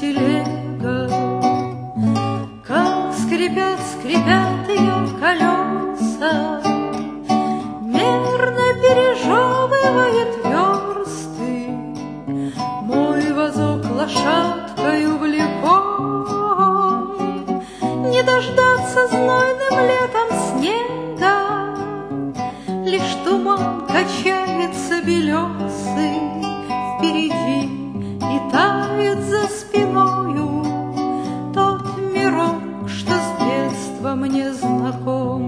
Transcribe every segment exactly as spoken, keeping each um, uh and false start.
телега, как скрипят, скрипят ее колеса, мерно пережевывает версты мой возок лошадкою влеком. Не дождаться знойным летом снега, лишь туман качается белесый впереди и тает за спиною тот мирок, что с детства мне знаком.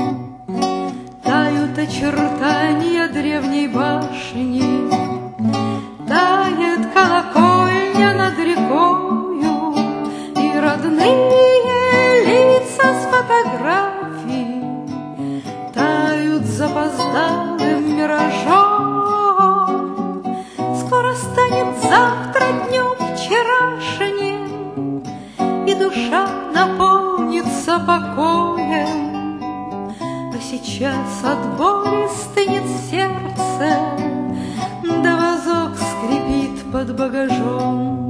Тают очертания древней башни, тает колокольня над рекою, и родные лица с фотографий тают запоздалым миражом. Скоро станет завтра днем вчерашним, и душа наполнится покоем. А сейчас от боли стынет сердце, да возок скрипит под багажом.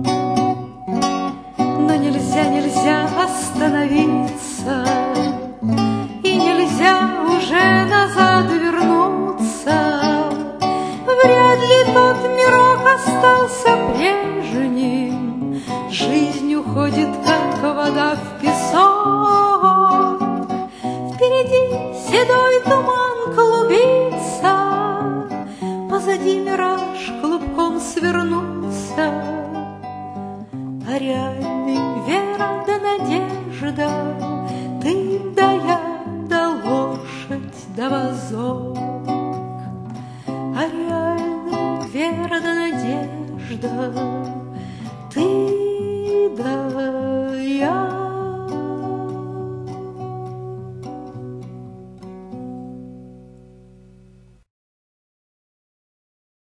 Но нельзя, нельзя остановиться, и нельзя уже назад вернуться. Вряд ли тот мирок остался прежним, жизнь уходит, как вода в песок. Впереди седой туман клубится, позади мираж клубком свернулся, а реальный вера да надежда, ты да я да лошадь да возок. А реальный вера да надежда, ты